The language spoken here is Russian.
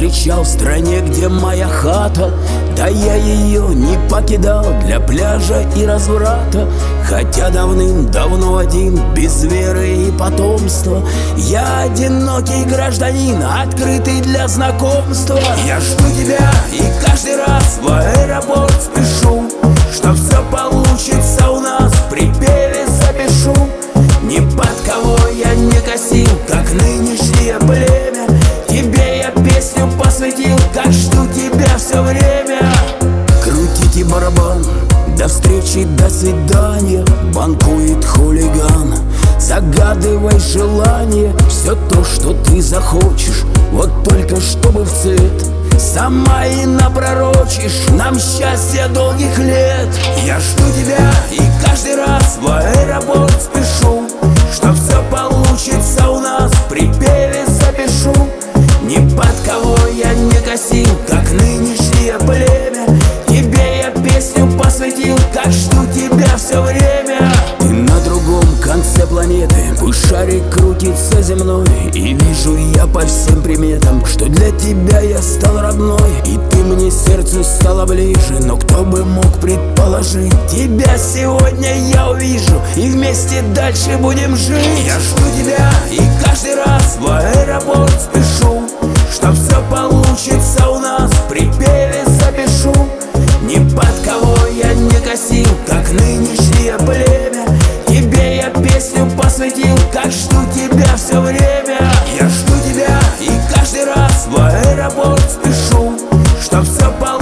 встречал в стране, где моя хата. Да я ее не покидал для пляжа и разврата. Хотя давным-давно один, без веры и потомства. Я одинокий гражданин, открытый для знакомства. Я жду тебя и каждый раз в аэропорт спешу, чтоб все получится у нас, в припеве запишу. Ни под кого я не косил, как нынешнее племя. Тебе я песню посвятил, как жду тебя все время. Крутите барабан, до встречи, до свидания. Банкует хулиган, загадывай желание. Все то, что ты захочешь, вот только чтобы в цвет. Сама и напророчишь нам счастье долгих лет. Я жду тебя и каждый раз в аэропорт спешу, чтоб все получится у нас, в припеве запишу. Ни под кого я не косил, как нынешнее племя. Тебе я песню посвятил, как жду тебя все время. Ты на другом конце планеты, пусть шарик крутится земной. И вижу я по всем приметам, что для тебя я стал родной. И ты мне сердцу стала ближе, но кто бы мог предположить, тебя сегодня я увижу, и вместе дальше будем жить. Я жду тебя и каждый раз в аэропорт спешу, чтоб все получится у нас, в припеве запишу. Ни под кого я не косил, как нынешнее племя. Тебе я песню посвятил, как жду тебя все время. Я жду тебя и каждый раз в аэропорт спешу, чтоб все получилось